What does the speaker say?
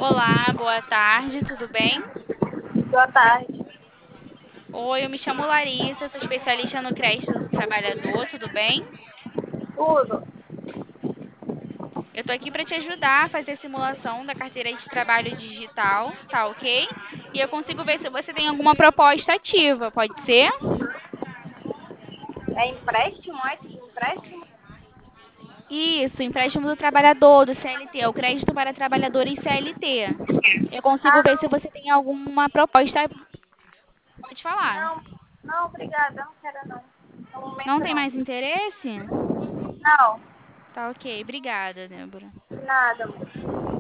Olá, boa tarde, tudo bem? Boa tarde. Oi, eu me chamo Larissa, sou especialista no crédito do trabalhador, tudo bem? Tudo. Eu tô aqui para te ajudar a fazer a simulação da carteira de trabalho digital, tá ok? E eu consigo ver se você tem alguma proposta ativa, pode ser? É empréstimo? É de empréstimo? Isso, empréstimo do trabalhador, do CLT, é o crédito para trabalhadores CLT. Eu consigo Ah, ver se você tem alguma proposta, pode falar. não. Não, obrigada. Eu não quero não. No Não momento tem não. mais interesse? Não. Tá ok, obrigada, Débora. Nada, amor.